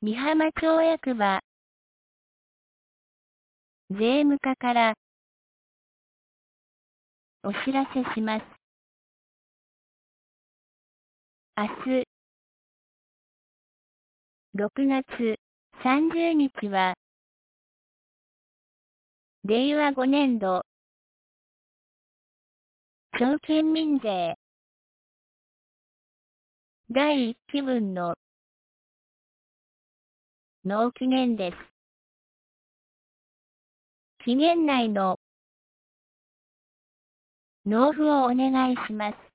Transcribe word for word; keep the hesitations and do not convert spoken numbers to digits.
美浜町役場税務課からお知らせします。明日ろくがつさんじゅうにちはれいわごねんど町県民税だいいっきぶんの納期限です。期限内の納付をお願いします。